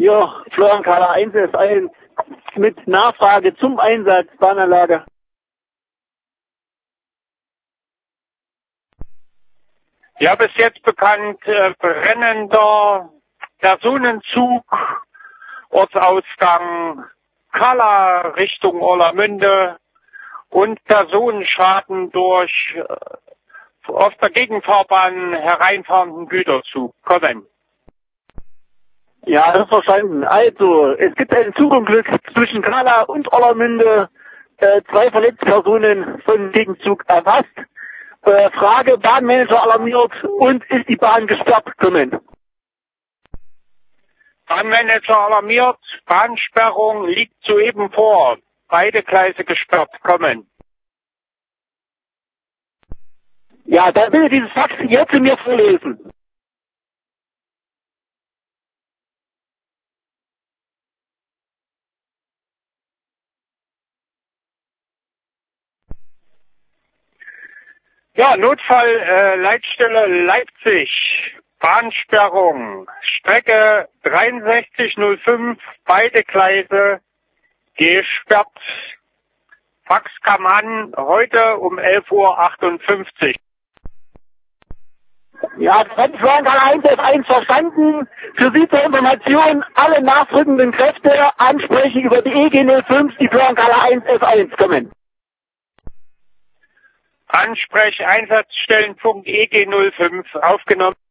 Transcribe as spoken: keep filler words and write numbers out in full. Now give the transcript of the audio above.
Ja, Florian Kala eins F eins mit Nachfrage zum Einsatz Bahnanlage. Ja, bis jetzt bekannt, äh, brennender Personenzug, Ortsausgang Kala Richtung Orlamünde und Personenschaden durch äh, auf der Gegenfahrbahn hereinfahrenden Güterzug. Kommen. Ja, das ist verstanden. Also, es gibt ein Zugunglück zwischen Kala und Orlamünde. Äh, zwei verletzte Personen vom Gegenzug erfasst. Äh, Frage, Bahnmanager alarmiert und ist die Bahn gesperrt? Kommen. Bahnmanager alarmiert, Bahnsperrung liegt soeben vor. Beide Gleise gesperrt. Kommen. Ja, dann bitte dieses Fax jetzt zu mir vorlesen. Ja, Notfall, äh, Leitstelle Leipzig. Bahnsperrung. Strecke dreiundsechzig null fünf, beide Gleise gesperrt. Fax kam an heute um elf Uhr achtundfünfzig. Ja, das hat Florian Kala eins F eins verstanden. Für Sie zur Information, alle nachrückenden Kräfte ansprechen über die E G null fünf, die Florian Kala eins F eins. Kommen. Ansprech Einsatzstellenpunkt E G null fünf aufgenommen.